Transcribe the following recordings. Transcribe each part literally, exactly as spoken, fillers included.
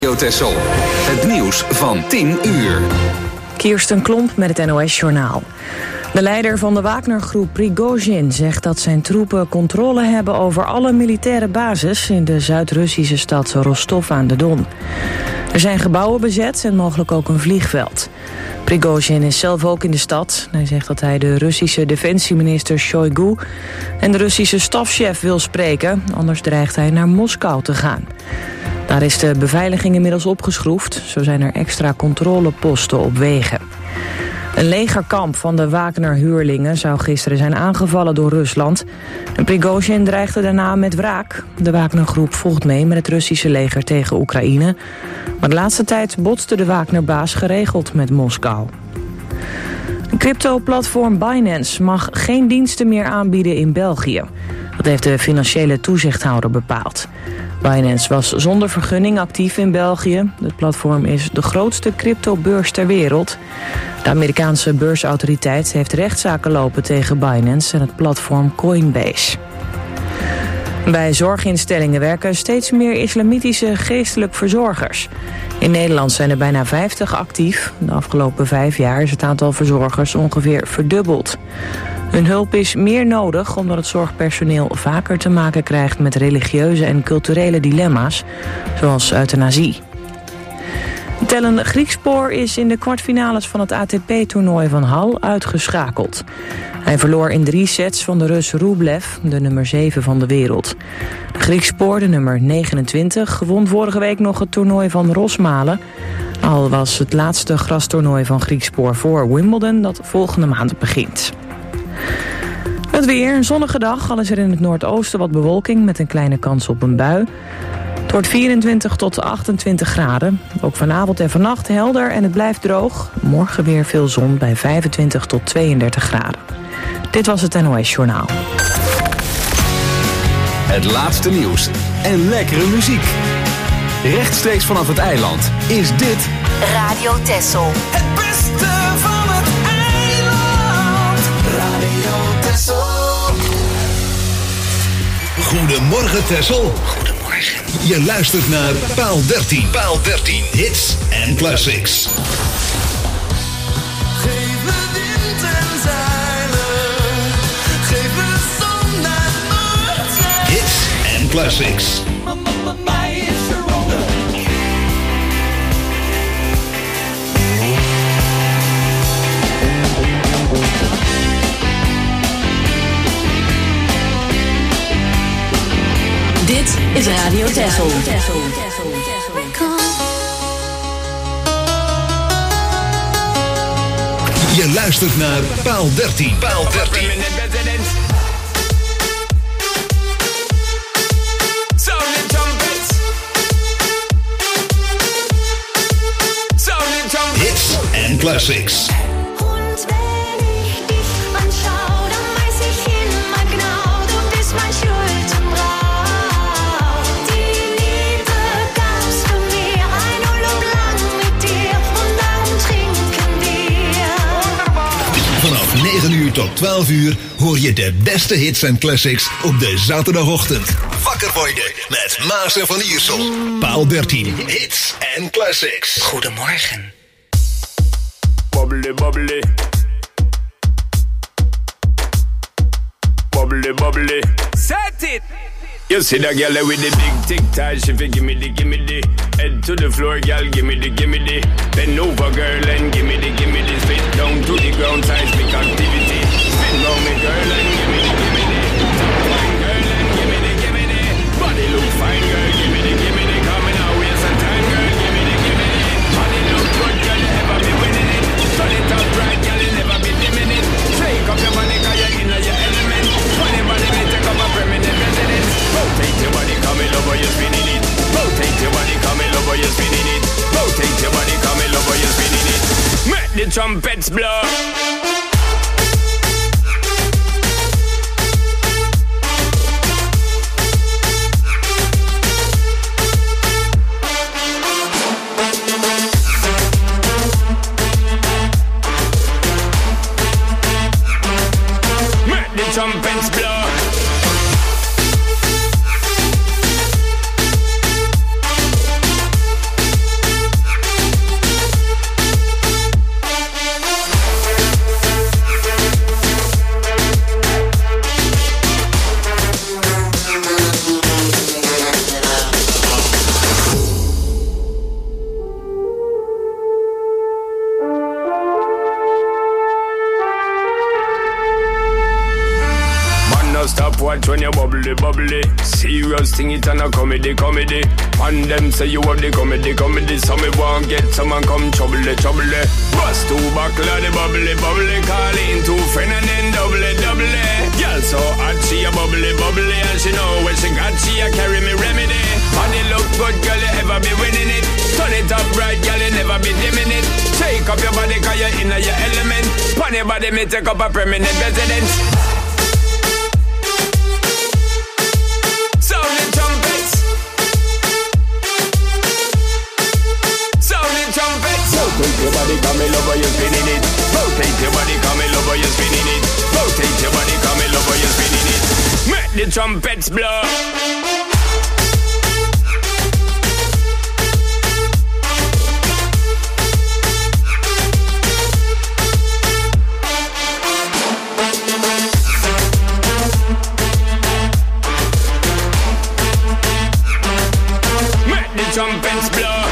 Radio Texel. Het nieuws van tien uur. Kirsten Klomp met het N O S-journaal. De leider van de Wagner-groep Prigozhin zegt dat zijn troepen controle hebben over alle militaire bases in de Zuid-Russische stad Rostov aan de Don. Er zijn gebouwen bezet en mogelijk ook een vliegveld. Prigozhin is zelf ook in de stad. Hij zegt dat hij de Russische defensieminister Shoigu en de Russische stafchef wil spreken, anders dreigt hij naar Moskou te gaan. Daar is de beveiliging inmiddels opgeschroefd. Zo zijn er extra controleposten op wegen. Een legerkamp van de Wagner-huurlingen zou gisteren zijn aangevallen door Rusland. En Prigozhin dreigde daarna met wraak. De Wagner-groep volgt mee met het Russische leger tegen Oekraïne. Maar de laatste tijd botste de Wagner-baas geregeld met Moskou. Een crypto-platform Binance mag geen diensten meer aanbieden in België. Dat heeft de financiële toezichthouder bepaald. Binance was zonder vergunning actief in België. Het platform is de grootste cryptobeurs ter wereld. De Amerikaanse beursautoriteit heeft rechtszaken lopen tegen Binance en het platform Coinbase. Bij zorginstellingen werken steeds meer islamitische geestelijk verzorgers. In Nederland zijn er bijna vijftig actief. De afgelopen vijf jaar is het aantal verzorgers ongeveer verdubbeld. Hun hulp is meer nodig omdat het zorgpersoneel vaker te maken krijgt met religieuze en culturele dilemma's, zoals euthanasie. Tellen Griekspoor is in de kwartfinales van het A T P-toernooi van Hull uitgeschakeld. Hij verloor in drie sets van de Rus Rublev, de nummer zeven van de wereld. De Griekspoor, de nummer negenentwintig, won vorige week nog het toernooi van Rosmalen. Al was het laatste grastoernooi van Griekspoor voor Wimbledon dat volgende maand begint. Het weer, een zonnige dag, al is er in het noordoosten wat bewolking met een kleine kans op een bui. Het wordt vierentwintig tot achtentwintig graden. Ook vanavond en vannacht helder en het blijft droog. Morgen weer veel zon bij vijfentwintig tot tweeëndertig graden. Dit was het N O S-journaal. Het laatste nieuws en lekkere muziek. Rechtstreeks vanaf het eiland is dit Radio Texel. Het beste van het eiland. Radio Texel. Goedemorgen Texel. Goedemorgen. Je luistert naar Paal dertien. Paal dertien. Hits en classics. Geef me wind en zeilen. Geef me zon en noordzee. Hits en classics. Mij is verbonden. Dit is Radio Texel. Je luistert naar Paal dertien. Paal dertien. Hits en classics. Und wenn ich dich anschaue, dann weiß ich immer genau, du bist mein Schuldenbrauch. Die Liebe gab's für mir ein Urlaub lang mit dir und darum trinken wir. Vanaf negen uur tot twaalf uur hoor je de beste hits en classics op de zaterdagochtend. Wakker worden met Maas en Van Iersel. Paal dertien. Hits en classics. Goedemorgen. Bubbly, bubbly. Bubbly, bubbly. Set it! You see that girl with the big tic tac, she fi gimme the, gimme the. Head to the floor, girl, gimme the, gimme the. Bend over, girl, and gimme the, gimme the. Spit down to the ground, seismic activity. Bend round me, girl, and gimme the, gimme the. Fine, girl, and gimme the, gimme the. Body look fine, girl, gimme the, gimme the. Coming out, waste some time, girl, gimme the, gimme the. Body look good, girl, you ever be winning it. Turn it up right, girl, you never be dimming it. Shake up your body, cause you're in your element. Funny body, may take up a permanent residence. Rotate your body, come in over, you're spinning it. Rotate your body, come in over, you're spinning it. Rotate your body, come in over, you're spinning it. Make the trumpets blow. Make the trumpets blow. bubbly, bubbly. Serious thing, it and a comedy, comedy. And them say you have the comedy, comedy. So me won't get someone come trouble, trouble. Bust two buckle of the bubbly, bubbly. Call in two friend and then double, double. Girl so hot, she a bubbly, bubbly. And she know when she got, she a carry me remedy. And it look good, girl, you ever be winning it. Turn it up right, girl, you never be dimming it. Shake up your body, cause you're in your element. Pon your body, me take up a permanent residence. Sound the trumpets. Sound the trumpets. Rotate your body, come me love how you're spinning it. Rotate your body, come me love how you're spinning it. Rotate your body, come me love how you're spinning it. Make the trumpets blow. Trumpets blow.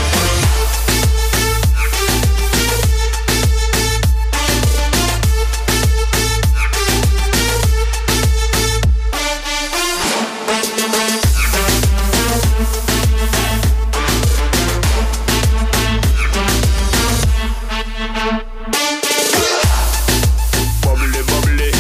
Bubbly, bubbly.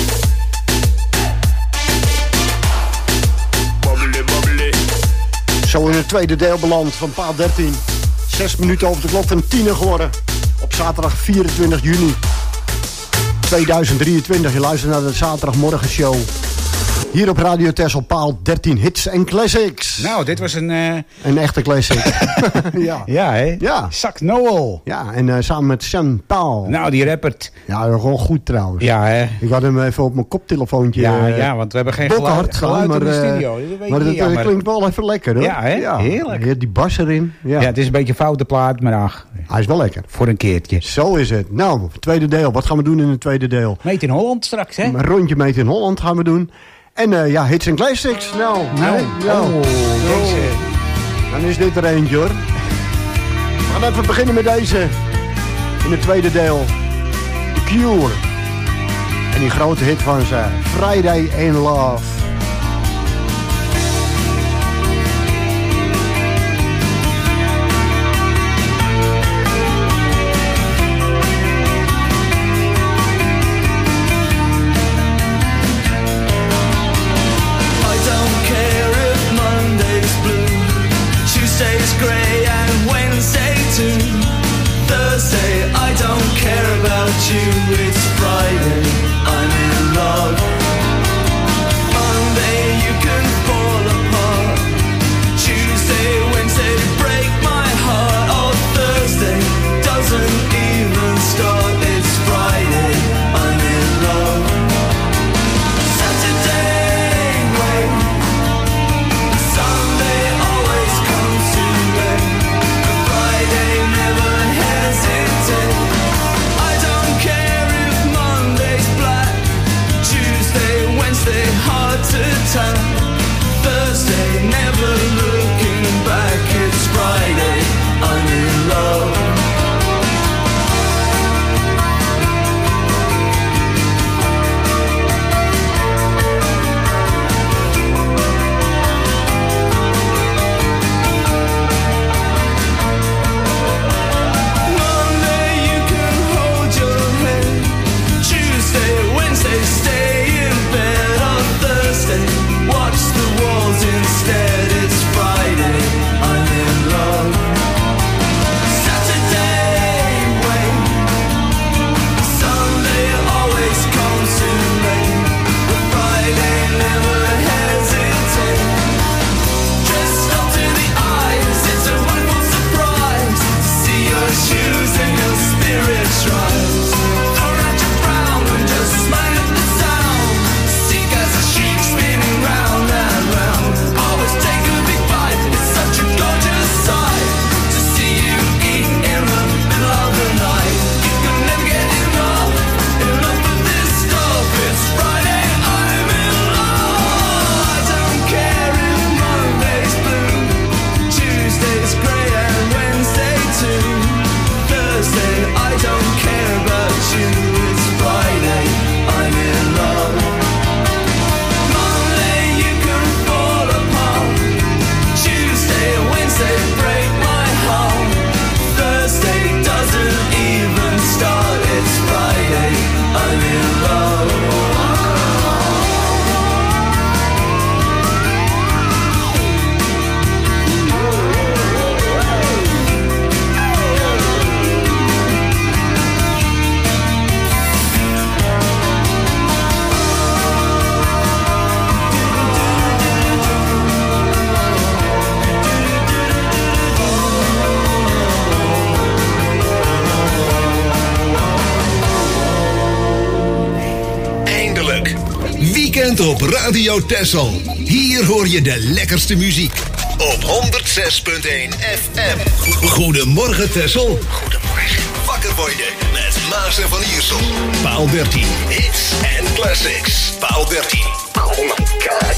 Bubbly, bubbly. Zo in het tweede deel beland van Paal dertien. Zes minuten over de klok van tien geworden. Op zaterdag vierentwintig juni tweeduizend drieëntwintig. Je luistert naar de zaterdagmorgenshow. Hier op Radio Texel, Paal dertien hits en classics. Nou, dit was een... Uh... Een echte classic. ja. Ja, hè? Ja. Zak Noel. Ja, en uh, samen met Sean Paul. Nou, die rappert. Ja, gewoon goed trouwens. Ja, hè? Ik had hem even op mijn koptelefoontje. Ja, uh, ja, want we hebben geen geluid, geluid, geluid maar, in de uh, studio. Dat weet maar je dat niet, uh, klinkt wel even lekker, hoor. Ja, hè? Ja. Heerlijk. Ja, die bas erin. Ja. Ja, het is een beetje een foute plaat, maar ach. Hij is wel lekker. Voor een keertje. Zo is het. Nou, tweede deel. Wat gaan we doen in het tweede deel? Meet in Holland straks, hè? Een rondje Meet in Holland gaan we doen. En uh, ja, hits en classics. Nou, Nou, hè? Nou. oh, deze. Dan is dit er eentje, hoor. We gaan even beginnen met deze. In het tweede deel. The Cure. En die grote hit van ze. Friday in Love. Tuesday's grey and Wednesday too. Thursday, I don't care about you. It's Friday, I'm in love. op Radio Texel. Hier hoor je de lekkerste muziek. Op honderd zes punt één F M. Goedemorgen Texel. Goedemorgen. Wakker worden met Maas en Van Iersel. Paal dertien. Hits en classics. Paal dertien. Oh my god.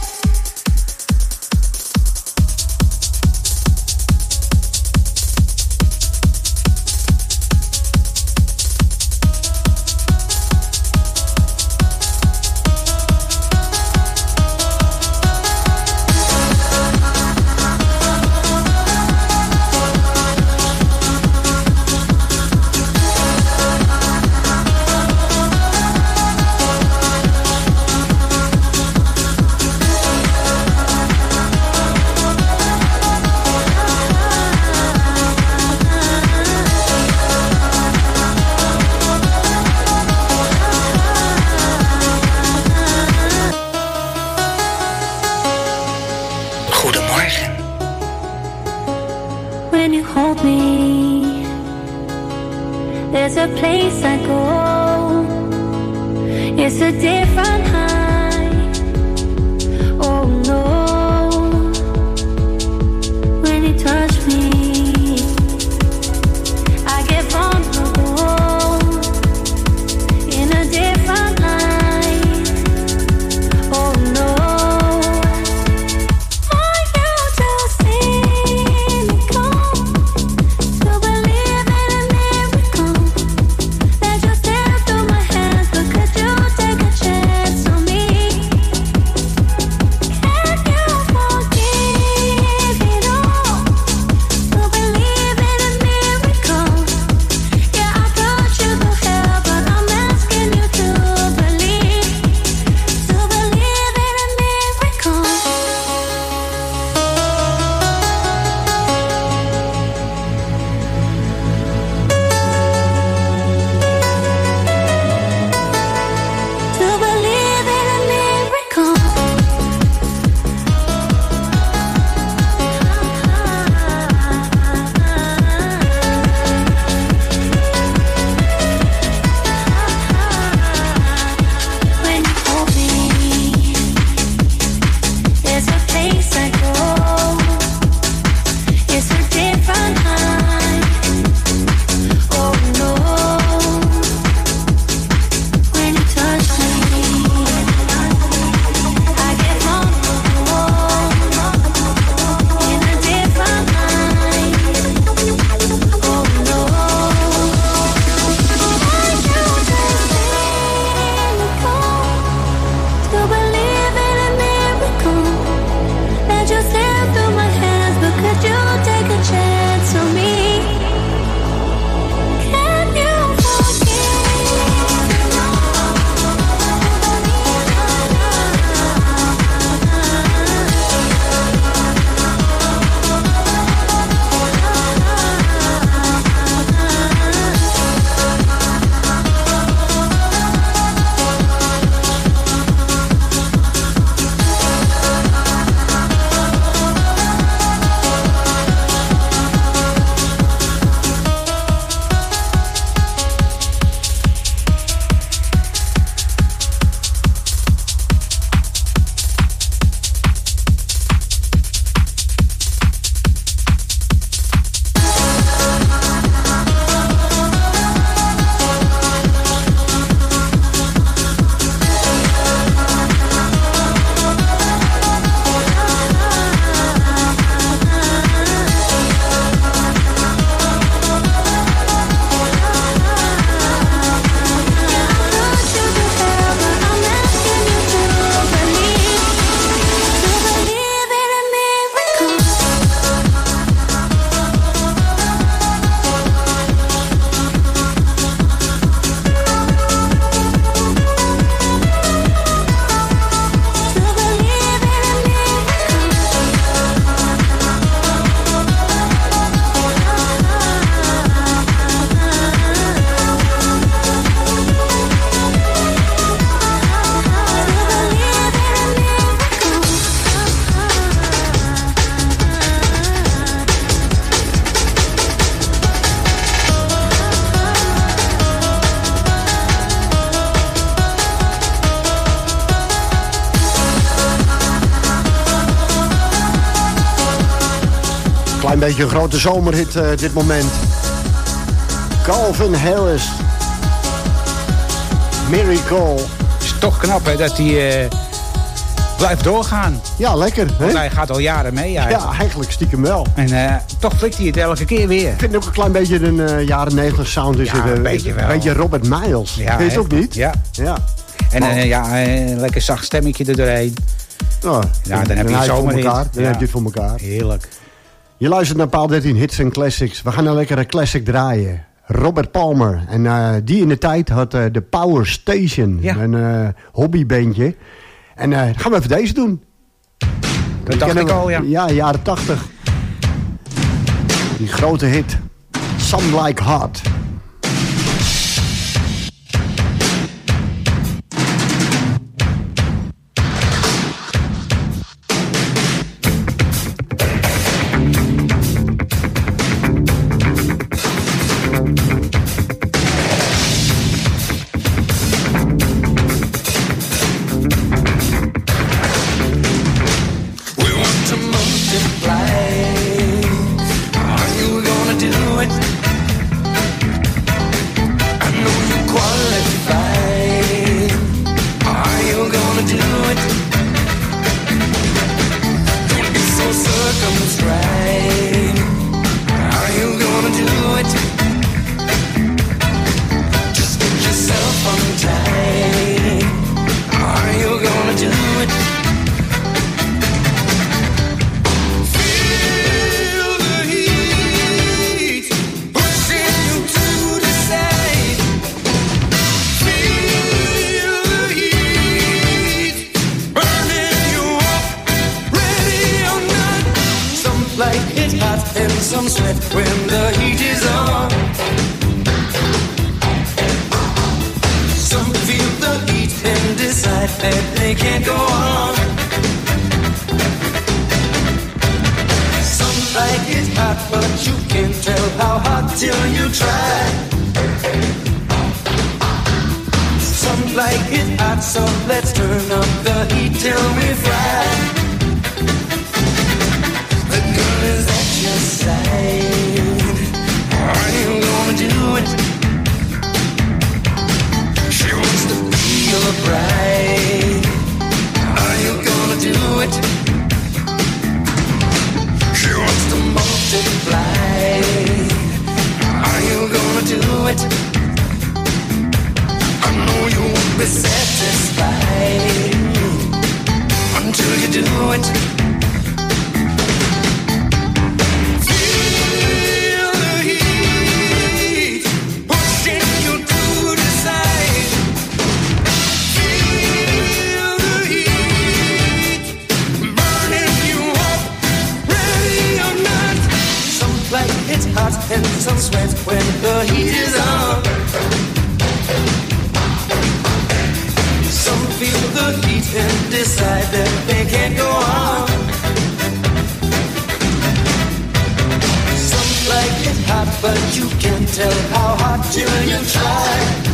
When you hold me, there's a place I go. It's a different high. Oh no. When you touch me, I get vulnerable in a different light. Oh no. So Klein beetje een grote zomerhit uh, dit moment. Calvin Harris. Miracle. Het is toch knap hè, dat hij uh, blijft doorgaan. Ja, lekker. Want Hè? hij gaat al jaren mee eigenlijk. Ja, eigenlijk stiekem wel. En uh, toch flikt hij het elke keer weer. Ik vind het ook een klein beetje een uh, jaren negentig sound. Is Ja, het, uh, een beetje wel. Een beetje Robert Miles. Ja, Weet je het hè? ook niet? Ja. Ja. En Oh. uh, ja, een lekker zacht stemmetje er doorheen. Oh, Ja, dan heb je het voor zomerhit. elkaar. Dan Ja. heb je het voor elkaar. Heerlijk. Je luistert naar Paal dertien Hits en Classics. We gaan een lekkere classic draaien. Robert Palmer. En uh, die in de tijd had uh, de Power Station. Ja. Een uh, hobbybandje. En uh, gaan we even deze doen. Dat dacht ik al, ja. Ja, jaren tachtig. Die grote hit. Some Like Hot. We want to multiply. Are you gonna do it? I know you qualify. Are you gonna do it? Don't be so circumscribed. Are you gonna do it? Just get yourself untied. Are you gonna do it? Feel the heat pushing you to decide. Feel the heat burning you up, ready or not. Some like it hot and some sweat when the heat is on. Some feel the heat and decide that they can't go on. Some like it hot, but you can't tell how hot till you try. Some like it hot, so let's turn up the heat till we fry. The girl is at your side. Are you gonna do it? She wants to be your bride. Are you gonna do it? She wants to multiply. Are you gonna do it? I know you won't be satisfied until you do it. Feel the heat pushing you to decide. Feel the heat burning you up, ready or not. Some like it hot and some sweat when the heat is on. Some feel the heat and decide that they can't go on. Some like it hot, but you can't tell how hot till you try.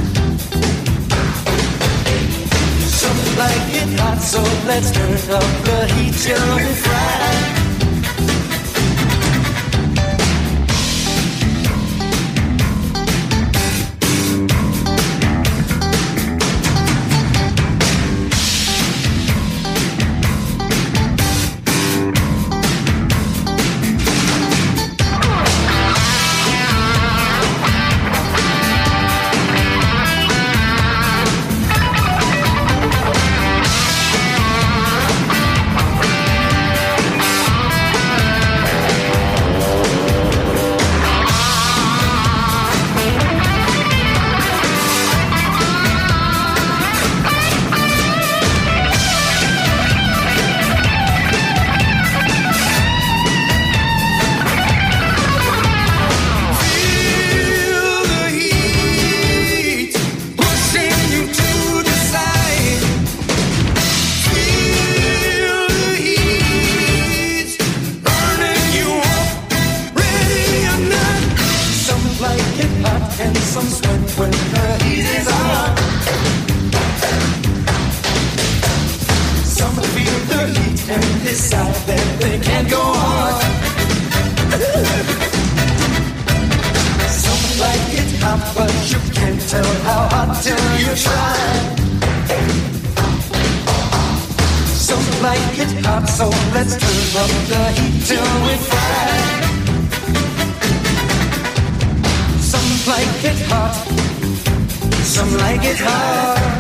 Some like it hot, so let's turn up the heat till we fry. Let's turn up the heat till we fry. Some like it hot, some like it hard.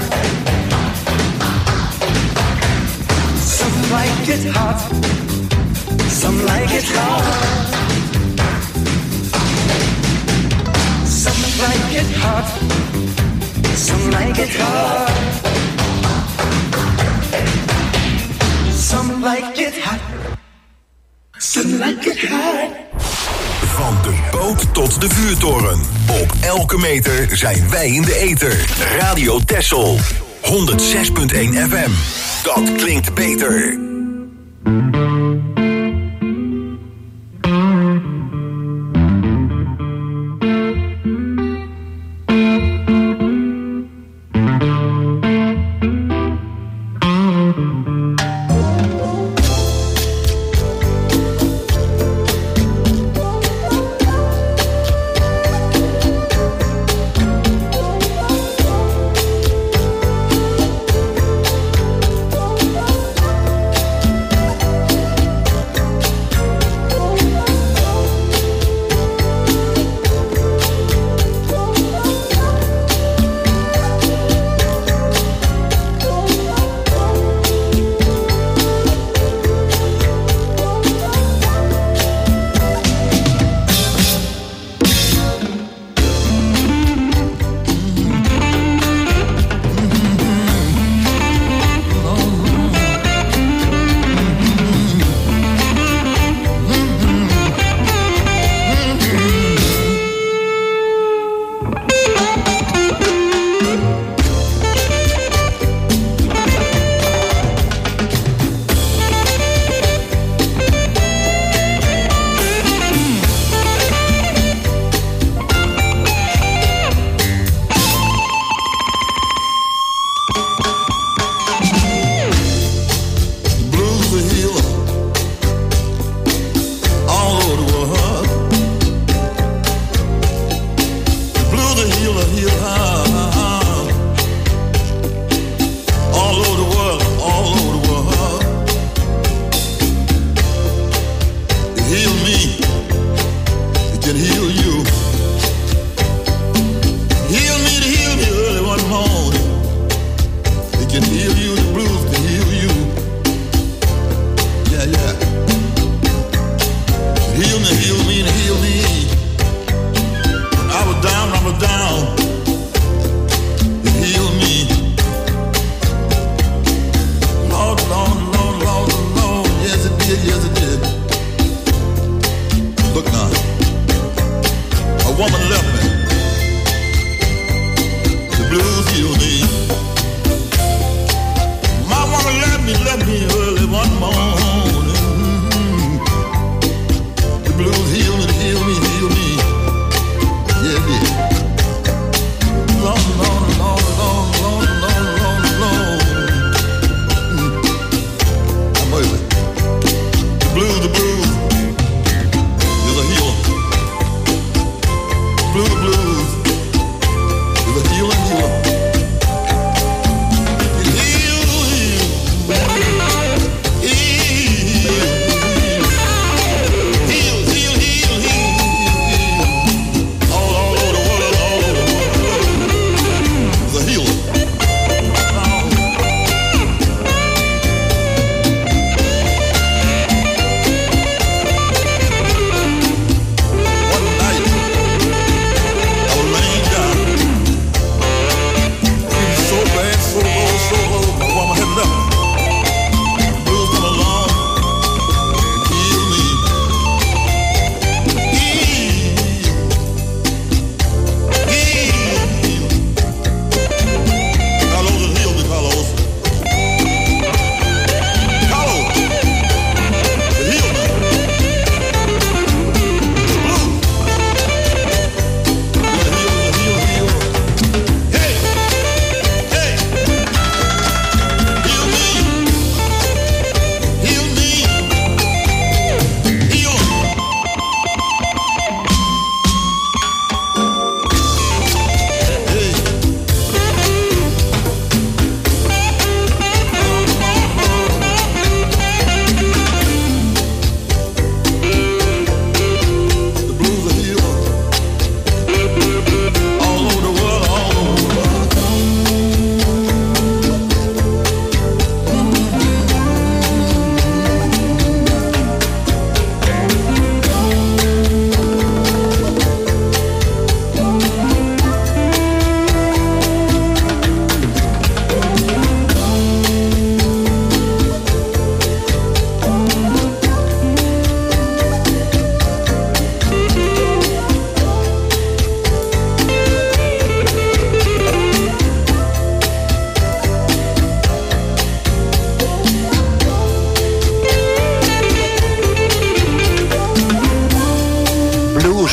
Some like it hot, some like it hard. Some like it hot, some like it hard. Some like it hot, some like it hard. Van de boot tot de vuurtoren. Op elke meter zijn wij in de ether. Radio Texel. honderdzes komma één F M. Dat klinkt beter.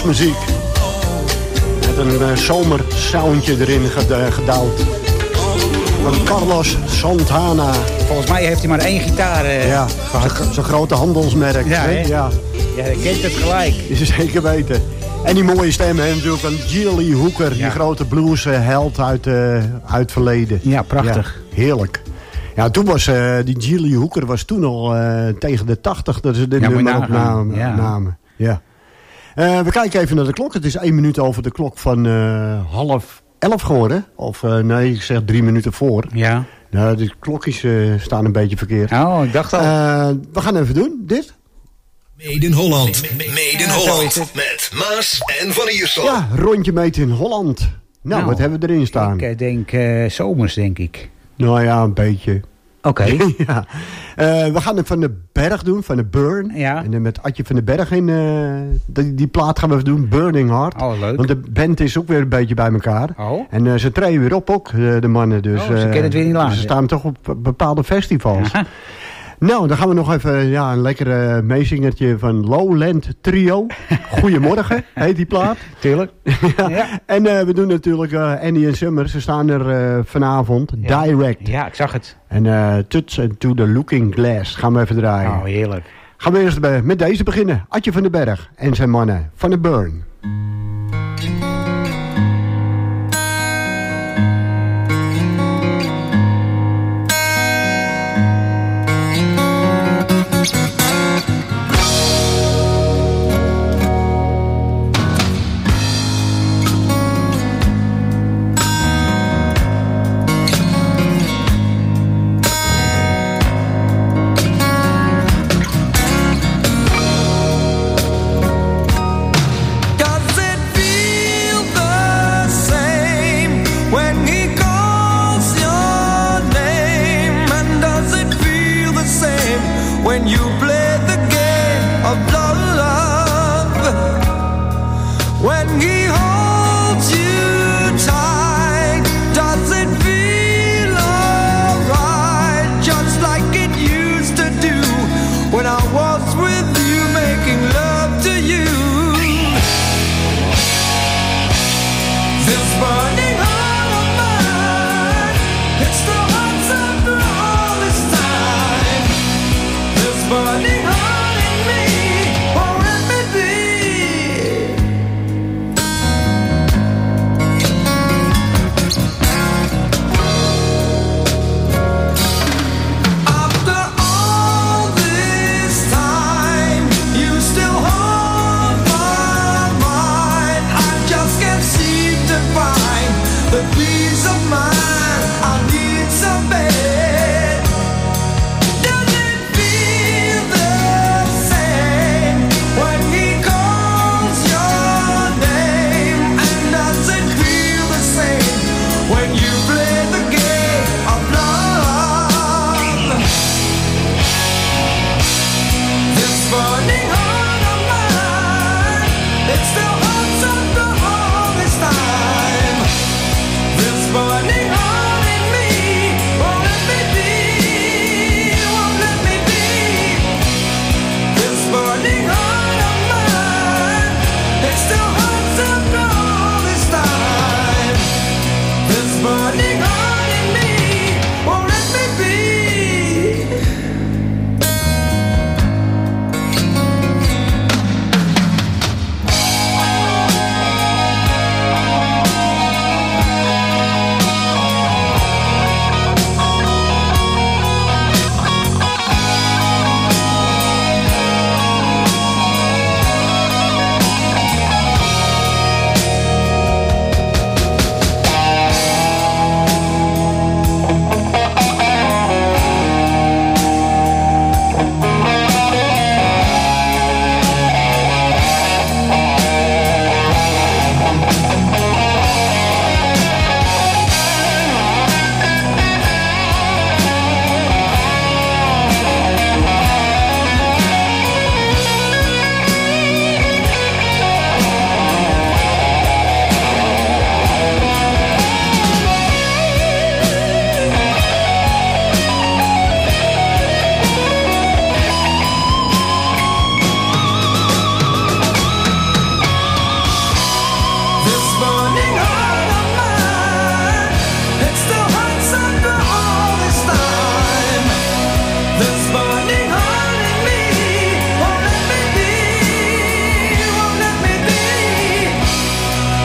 bluesmuziek. Met een uh, zomersoundje erin ged- gedouwd. Van Carlos Santana. Volgens mij heeft hij maar één gitaar uh, ja, gehad. Zo'n grote handelsmerk. Ja, hè? Ja. Ja, je kent het gelijk. Is er zeker weten. En die mooie stem, hè, natuurlijk van Gilly Hooker. Ja. Die grote bluesheld uit, uh, uit het verleden. Ja, prachtig. Ja, heerlijk. Ja, toen was uh, die Gilly Hooker was toen al uh, tegen de tachtig dat ze dit ja, nummer opnamen. Ja. namen. Ja. Uh, we kijken even naar de klok. Het is één minuut over de klok van uh, half elf geworden. Of uh, nee, ik zeg drie minuten voor. Ja. Nou, de klokjes uh, staan een beetje verkeerd. Oh, ik dacht al. Uh, we gaan even doen, dit. Made in Holland. Made in Holland. Met Maas en Van Iersel. Ja, rondje Made in Holland. Nou, nou, wat hebben we erin staan? Ik denk uh, zomers, denk ik. Nou ja, een beetje. Oké. Okay. ja. uh, we gaan het van de Berg doen, van de Burn. Ja. En uh, met Adje van den Berg in. Uh, die, die plaat gaan we even doen, Burning Heart. Oh, leuk. Want de band is ook weer een beetje bij elkaar. Oh. En uh, ze treden weer op ook, uh, de mannen. Dus, oh, ze kennen het weer niet laten. Ze staan toch op bepaalde festivals. Aha. Nou, dan gaan we nog even ja, een lekker uh, meezingertje van Lowland Trio. Goedemorgen, heet die plaat. Tuurlijk. ja. Ja. En uh, we doen natuurlijk uh, Annie en Summer. Ze staan er uh, vanavond. Ja. Direct. Ja, ik zag het. En uh, Tuts and to the Looking Glass gaan we even draaien. Oh, heerlijk. Gaan we eerst bij, met deze beginnen. Adje van den Berg en zijn mannen van de Burn.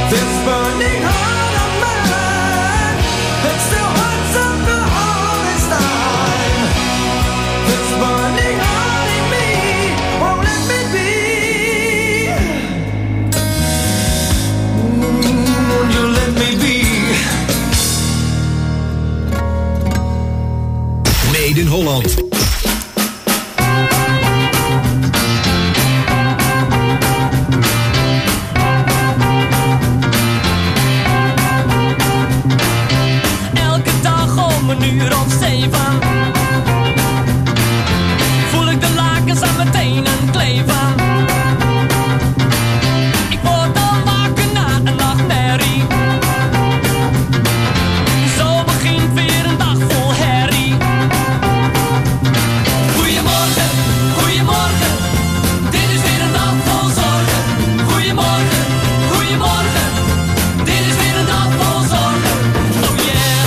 This burning heart of mine that still hurts up the hardest time. This burning heart in me won't let me be. Mm, won't you let me be? Made in Holland. Elke dag om een uur of zeven voel ik de lakens aan mijn tenen kleven. Ik word dan wakker na een nachtmerrie. Zo begint weer een dag vol herrie. Goedemorgen, goedemorgen, dit is weer een dag vol zorgen. Goedemorgen, goedemorgen, dit is weer een dag vol zorgen. Oh yeah.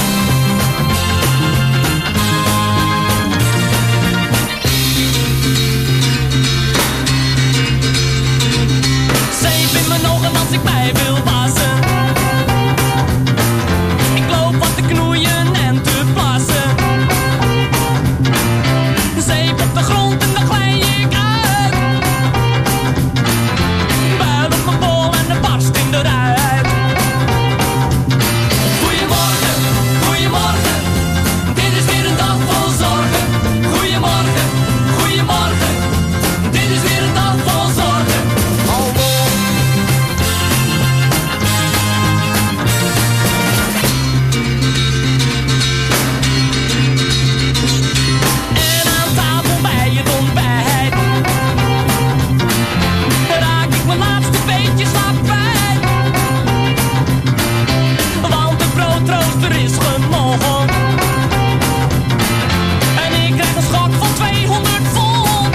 Zeep in mijn ogen als ik mij wil wassen. Ik loop wat te knoeien en te plassen. Zeep op de grond en dan glij ik uit. Buil op mijn bol en de barst in de ruit. Goedemorgen, goedemorgen, dit is weer een dag vol zorgen. Goedemorgen, goedemorgen, dit is weer een dag vol zorgen. En aan tafel bij het ontbijt raak ik mijn laatste beetje slaap kwijt. Want de broodrooster is gemogen en ik krijg een schok van tweehonderd volt.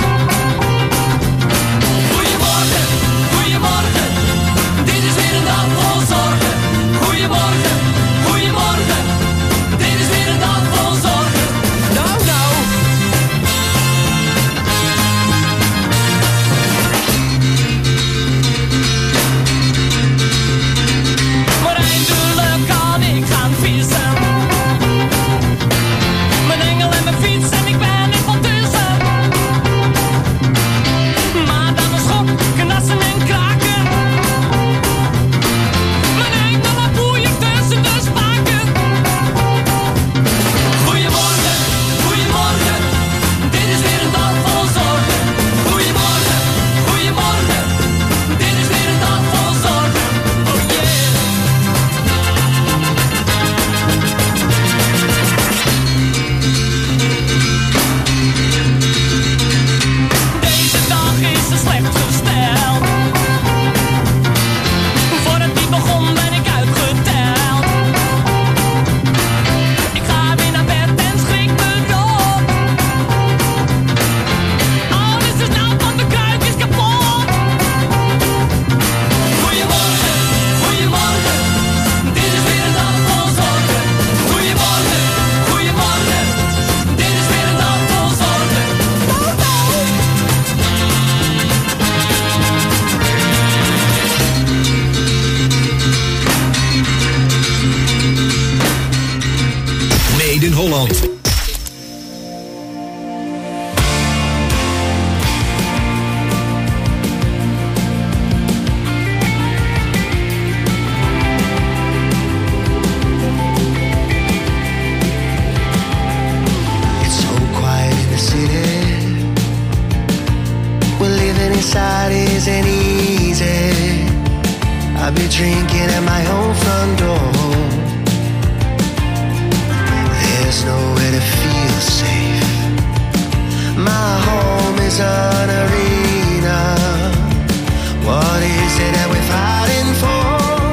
Goedemorgen, goedemorgen, dit is weer een dag vol zorgen. Goedemorgen, goedemorgen, dit is weer een dag vol zorgen. Nou, nou. Maar eindelijk kan ik gaan vissen. Mijn engel en mijn fiets en ik ben er van tussen. Maar dan een schok, knassen en kraken. Mijn engel en boeien tussen de spaken. Goedemorgen, goedemorgen, dit is weer een dag vol zorgen. Goedemorgen, goedemorgen, dit is weer een dag vol zorgen. Oh yeah. Deze dag is er slecht gesteld. Voordat die begon ben ik uitgeteld. Ik ga weer naar bed en schrik me dood. Alles is nou van de kruik is kapot. Goedemorgen, goedemorgen, dit is weer een dag vol zorgen. Goedemorgen, goedemorgen, dit is weer een dag vol zorgen. Made in Holland. It's so quiet in the city. Well, living inside isn't easy. I'll be drinking at my own front door. There's nowhere to feel safe. My home is an arena. What is it that we're fighting for?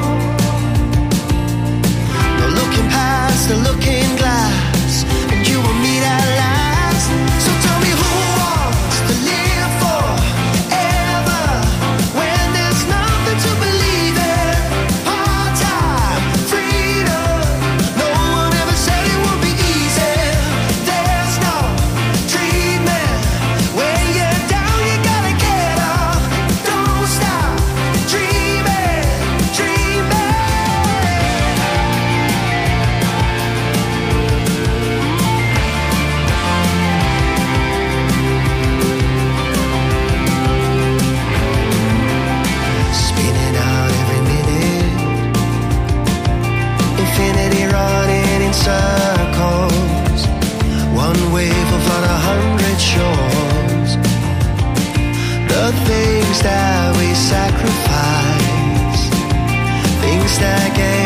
No looking past the looking glass, and you and me that last. So tell me who wants to live forever when there's nothing to believe in? Hard time, freedom. No one ever said it would be easy. There's no treatment when you're down, you got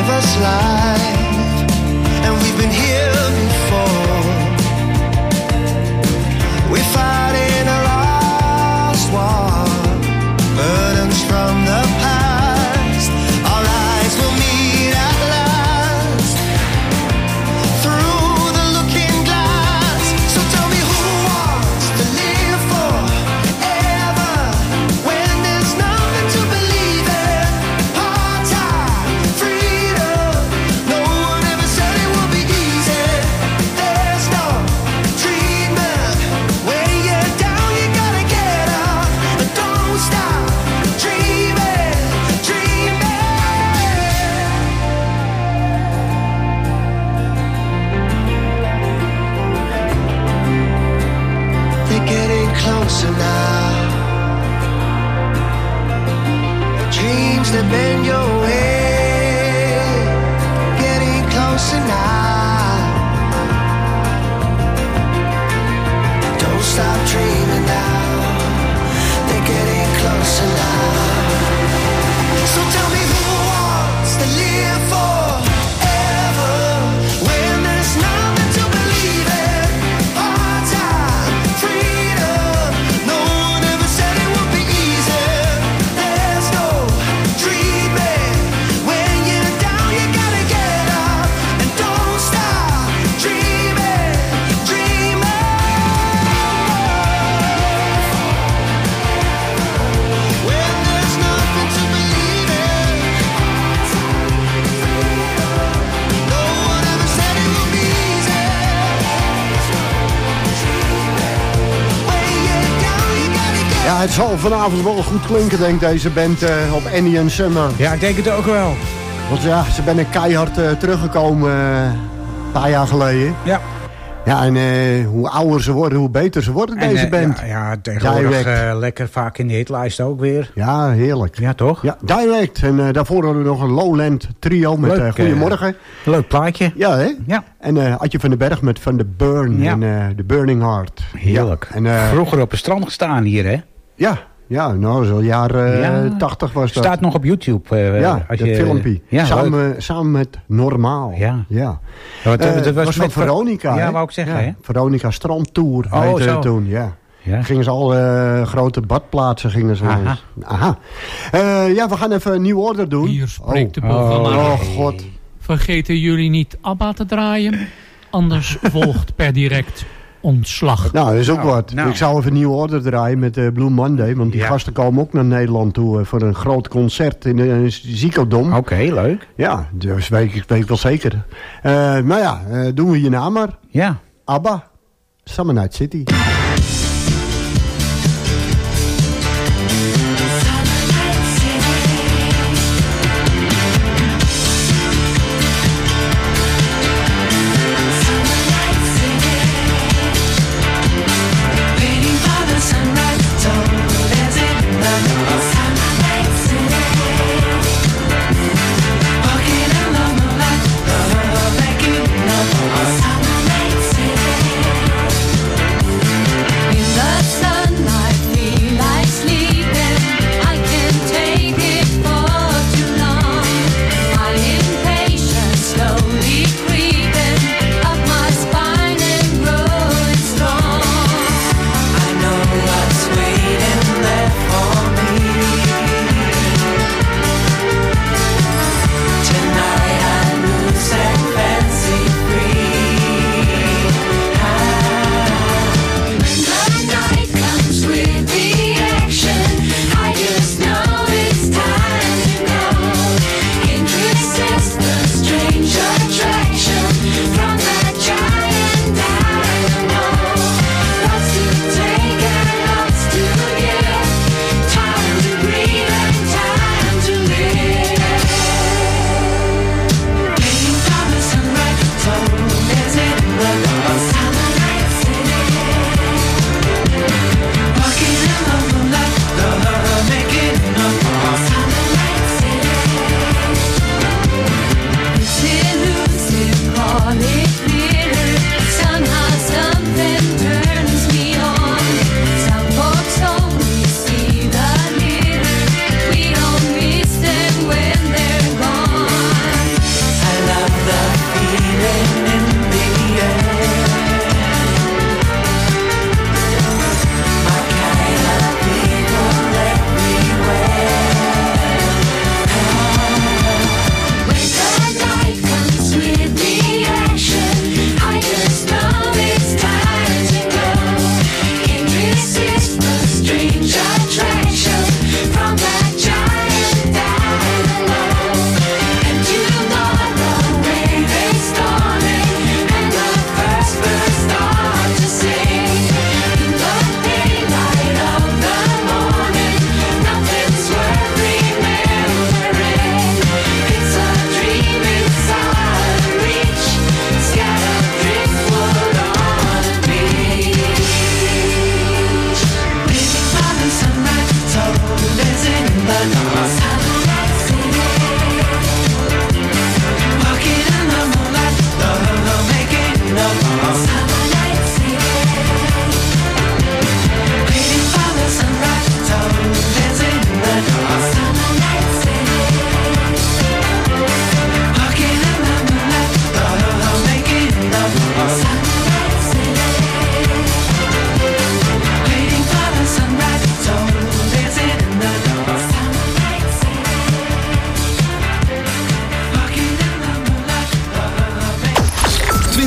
gave us life, and we've been here before. We fought in a lost war, burdens from the past. Our eyes will meet at last through the looking glass. So tell me, who wants to live forever when there's nothing to believe in? Part-time freedom. No one ever said it would be easy. There's no treatment. When you're down, you gotta get up. But don't stop dreaming, dreaming. They're getting closer now. Dreams that bend your way, getting closer now. Don't stop dreaming now. They're getting closer now. So tell me, who wants to live forever when there's nothing to believe in? Part-time freedom. No one ever said it would be easy. There's no dreaming. When you're down, you gotta get up. And don't stop dreaming, dreaming. When there's nothing to believe in. No one ever said it would be easy. When you're down, you gotta get Ja, het zal vanavond wel goed klinken, denk ik, deze band eh, op Annie and Summer. Ja, ik denk het ook wel. Want ja, ze zijn keihard eh, teruggekomen eh, een paar jaar geleden. Ja. Ja, en eh, hoe ouder ze worden, hoe beter ze worden, En, deze eh, band. Ja, ja tegenwoordig Direct. eh, lekker vaak in de hitlijst ook weer. Ja, heerlijk. Ja, toch? Ja, Direct. En eh, daarvoor hadden we nog een Lowland trio met Leuk, eh, Goedemorgen. eh, leuk plaatje. Ja, hè? Ja. En eh Adje van den Berg met Van de Burn Ja. en eh The Burning Heart. Heerlijk. Ja, en, eh, Vroeger op het strand gestaan hier, hè? Ja, ja, nou, zo'n jaar eh, Ja. tachtig was dat. Staat nog op YouTube. eh, ja, als dat je, filmpje. Ja, leuk. samen, samen met Normaal. Ja. ja. Ja, wat, Eh, dat was was van met Veronica. Ja, hè? wou ik zeggen, Ja, hè? Veronica Strandtour Oh, heette zo. het toen, ja. Ja. Gingen ze al eh, grote badplaatsen gingen ze Aha. langs. Aha. Eh, ja, we gaan even een nieuw order doen. Hier spreekt oh. de programma. Oh, god. Vergeten jullie niet ABBA te draaien? Anders volgt per direct ontslag. Nou, dat is ook Nou, wat. nou. Ik zou even een nieuwe order draaien met uh, Blue Monday. Want die Ja. gasten komen ook naar Nederland toe uh, voor een groot concert in de uh, Ziekodom. Oké, leuk. Ja, dus weet ik weet wel zeker. Uh, nou ja, uh, doen we hierna maar. Ja. ABBA, Summer Night City. Waiting for the sunrise, told as it the summer night city. Walking along the light, love like you know, summer night city.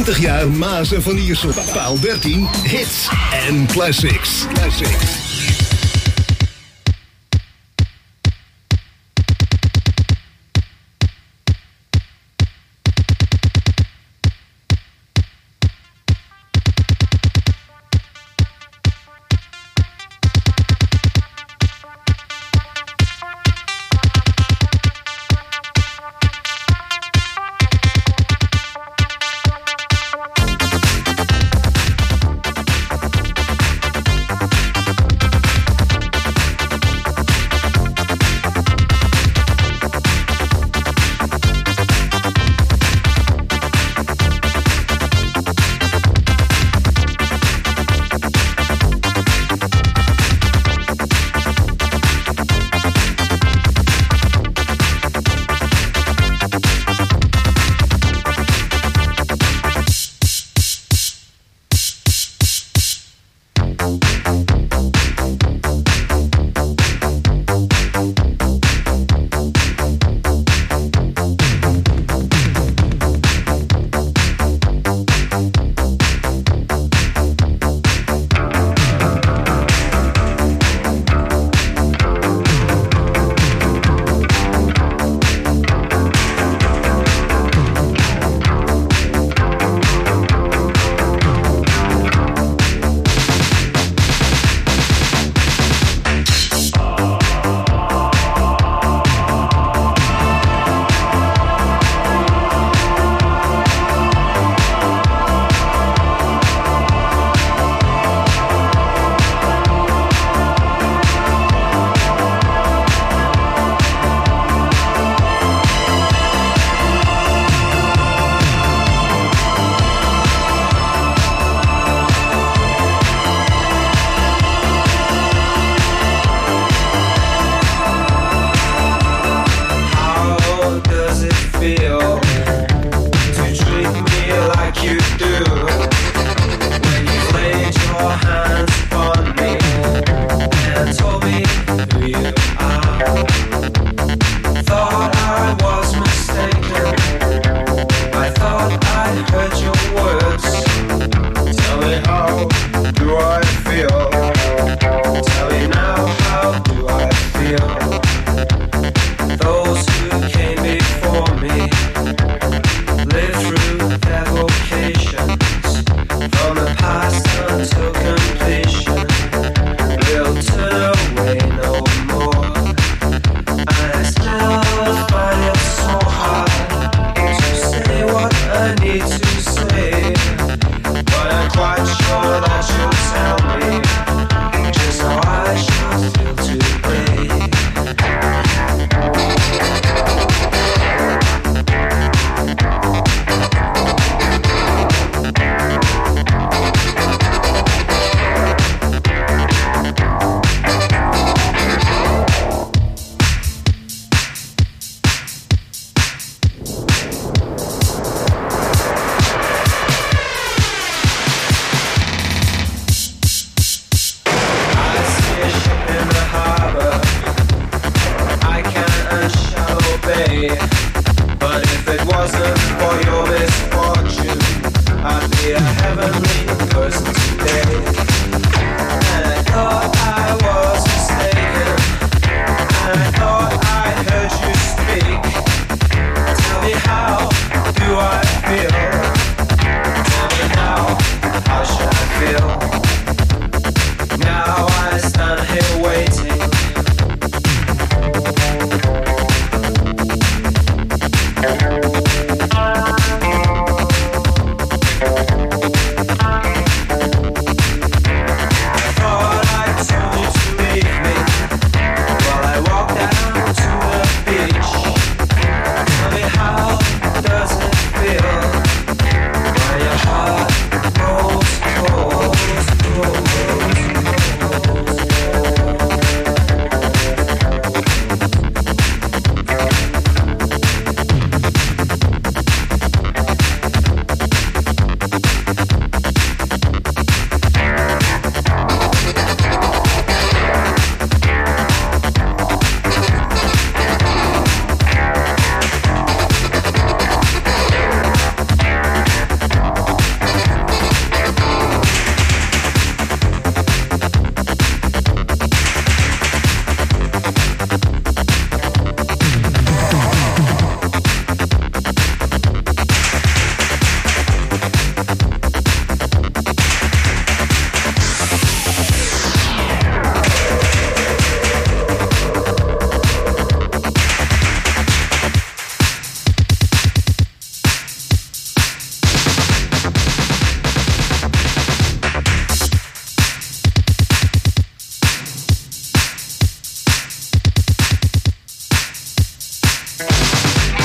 twintig jaar Mazen van Iersel. Paal dertien, hits en classics. Classics.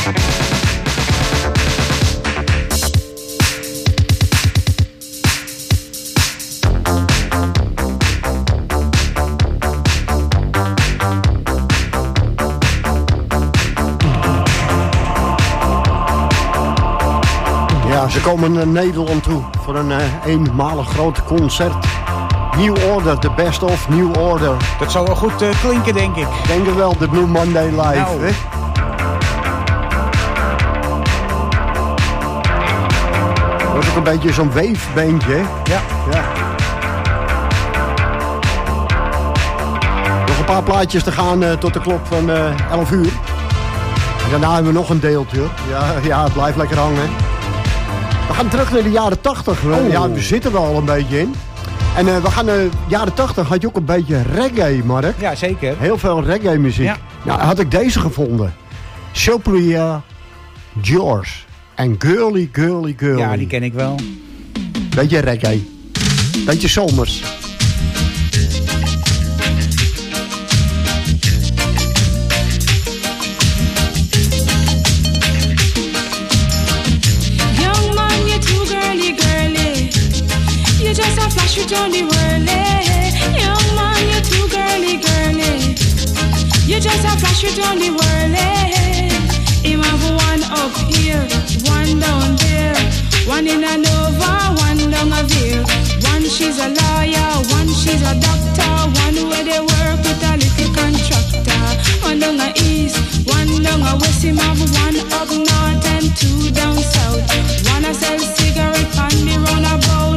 Ze komen naar Nederland toe voor een uh, eenmalig groot concert. New Order, the best of New Order. Dat zal wel goed uh, klinken, denk ik. Ik denk het wel, de Blue Monday Live. Nou. Hè? Dat is ook een beetje zo'n weefbeentje, hè? Ja. ja. Nog een paar plaatjes te gaan uh, tot de klok van uh, elf uur. En daarna hebben we nog een deeltje. Ja, ja, het blijft lekker hangen. We gaan terug naar de jaren tachtig. Oh. Ja, we zitten er al een beetje in. En uh, we gaan de uh, jaren tachtig had je ook een beetje reggae, Mark. Ja, zeker. Heel veel reggae muziek. Ja. Nou, had ik deze gevonden. Sopria George. En Girly, Girly, Girly. Ja, die ken ik wel. Beetje reggae. Beetje zomers. On the world, eh? Young man, you're too girly, girly. You just a flash it on the world, eh? Him have one up here, one down there, one in a Nova, one down a Veer. One she's a lawyer, one she's a doctor, one where they work with a little contractor. One down a east, one down a west. Him have one up north and two down south. One a sell cigarette on the roundabout.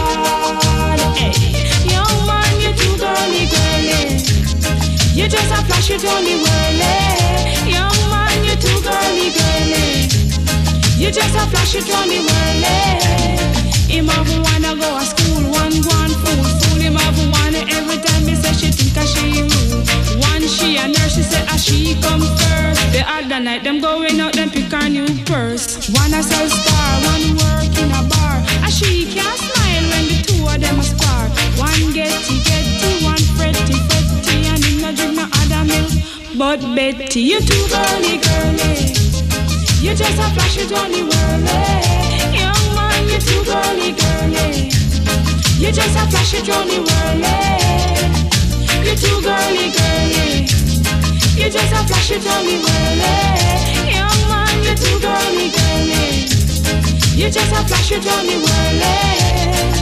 You just a flash it on the world, eh? Young man, you're too girly, girly. You just a flash it on the world, eh? Him have wanna go to school, one go on fool, fool. Him have wanna every time he say she think a she rude. One she a nurse, she say a she come first. The other night them going out, them pick a new purse. One a sell star, one work in a bar. A she can't smile when the two of them a spar. One getty getty, one fretty fretty, and him no drink no other milk. But Betty, you too girly, girly. You just a flash it on the world, eh? Young man, you too girly, girly. You just a flash it on the world, eh? You too girly, girly. You just a flash it on the world, eh? Young man, you too girly, girly. You just a flash it on the world, eh?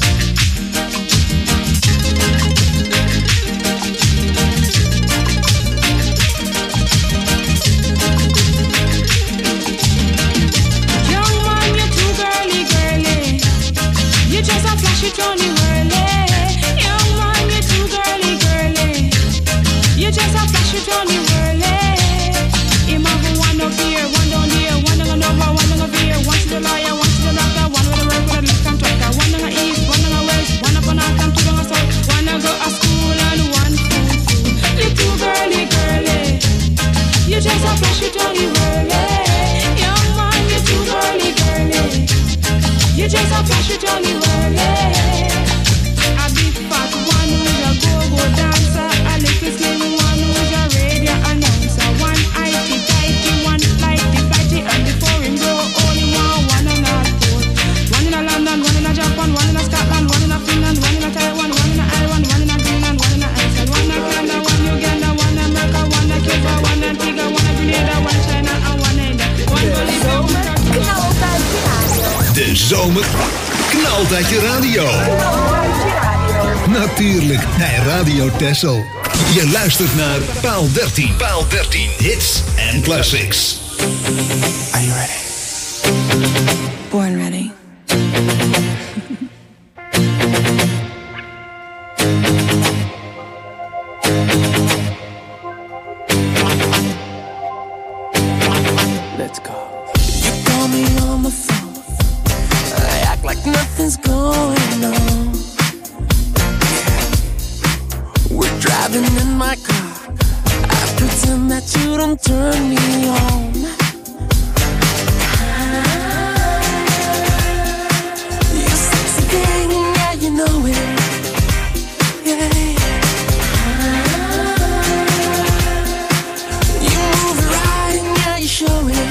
You just a flash it on the world, eh? Young man, you're too girly, girly. You just a flash it on the world, eh? Him have one up here, one down here, one down over, one down over here. One to the lawyer, one to the doctor, one with the work with a lift contractor. One down the east, one down the west, one up on north and two down the south. One to go to school and one fool fool. You too girly, girly. You just a flash it on the world, eh? Young man, you're too girly, girly. You just a flash it on the world, eh? A big fat one who's a go-go dancer, a little slim one who's a radio announcer, one itty tighty, one flighty flighty, and before him grow old, he want one and a four. One in a London, one in a Japan, one in a Scotland, one in a Finland, one in a Taiwan, one in a Ireland, one in a Greenland, one in a Iceland, one in Canada, one in Uganda, one in America, one in Cuba, one in Antigua, one in Grenada, one in China, and one in India. One Bolivia. De zomer knalt uit je radio. Natuurlijk bij Radio Texel. Je luistert naar Paal dertien. Paal dertien. Hits en classics. Are you ready? Born ready. Let's go. You call me on the phone. I act like nothing's going on. We're driving in my car. I pretend that you don't turn me on. You sexy thing, yeah, you know it. Yeah. You move right, yeah, you show it.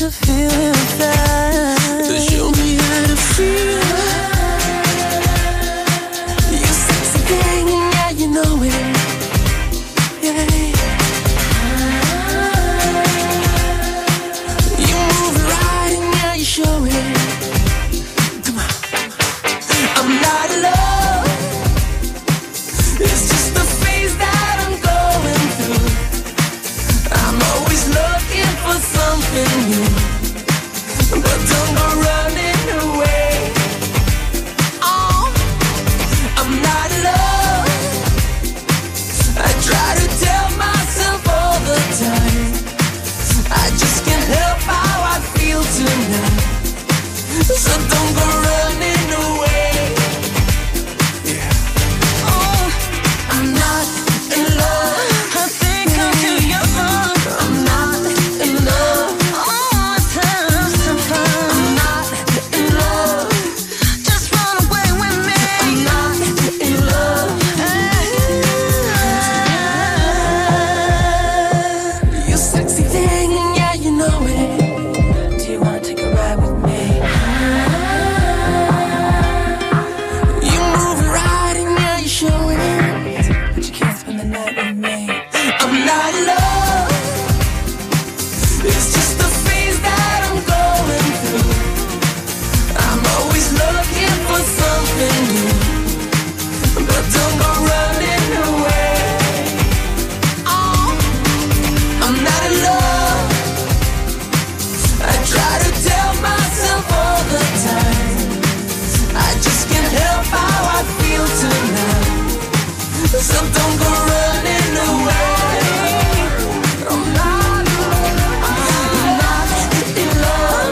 to feel fast. So show me how to feel. You sexy thing, yeah, you know it. Yeah. You move it right, and yeah, you show it. Come on. I'm not in love. It's just the phase that I'm going through. I'm always looking for something new, but don't go running away. Oh, I'm not in love. I try to tell myself all the time. I just can't help how I feel tonight. So don't go running away. Yeah. Oh, I'm not in love. I think I'm too young. I'm not in love. Oh, it's having some fun. I'm not in love. Just run away with me. I'm not in love. You sexy thing, and yeah, you know it. Do you wanna take a ride with me? You move it right, and yeah, you show it. But you can't spend the night with me. I'm not in love. It's just the phase that I'm going through. I'm always looking for something new, but don't go running away. Oh, I'm not in love. I try to tell myself all the time. I just can't help how I feel tonight. So don't go running away. I'm not, I'm not in love.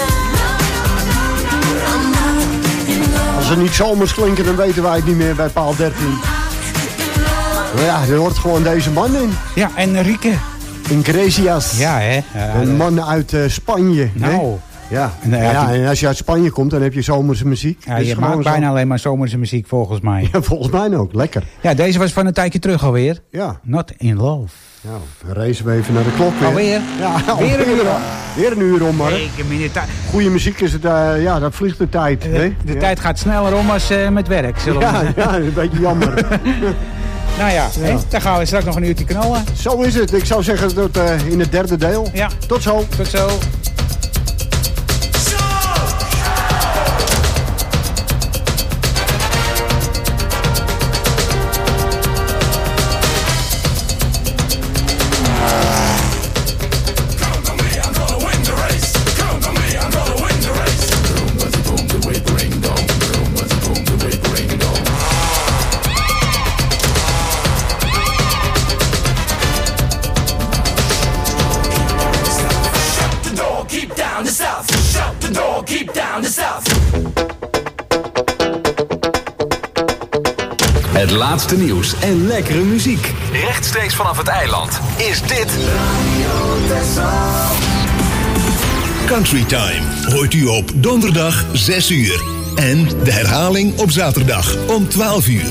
I'm not in love. Als het niet zomers klinken, dan weten wij het niet meer bij paal dertien. Maar ja, er hoort gewoon deze man in. Ja, en Rieke. Iglesias. Ja, hè. Een man uit uh, Spanje. Nou. Hè? Ja. En, uh, ja, die- en als je uit Spanje komt, dan heb je zomerse muziek. Ja, Dat is je gewoon maakt zo. bijna alleen maar zomerse muziek, volgens mij. Ja, volgens mij ook. Lekker. Ja, deze was van een tijdje terug alweer. Ja. Not in love. Nou, dan racen we even naar de klok weer. Alweer? Ja, Weer een uur om. Weer een uur om, maar. Nee, ik meen, de tijd- Goede muziek is het, uh, ja, dat vliegt de tijd. de, hè? de Ja. tijd gaat sneller om als uh, met werk, zullen we Ja, zeggen. ja, een beetje jammer. Nou ja, Ja. hè, dan gaan we straks nog een uurtje knallen. Zo is het. Ik zou zeggen dat uh, in het derde deel. Ja. Tot zo. Tot zo. Keep down the south. Shut the door. Keep down the south. Het laatste nieuws en lekkere muziek. Rechtstreeks vanaf het eiland is dit Country Time hoort u op donderdag zes uur. En de herhaling op zaterdag om twaalf uur.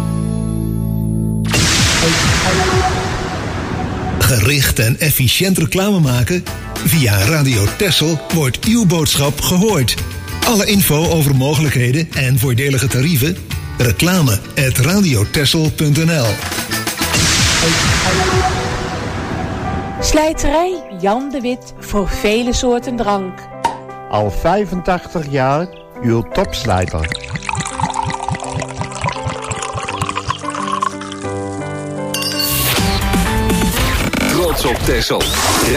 Gericht en efficiënt reclame maken? Via Radio Texel wordt uw boodschap gehoord. Alle info over mogelijkheden en voordelige tarieven? Reclame at radiotexel punt n l. Slijterij Jan de Wit voor vele soorten drank. Al vijfentachtig jaar uw topslijter. Trots op Texel.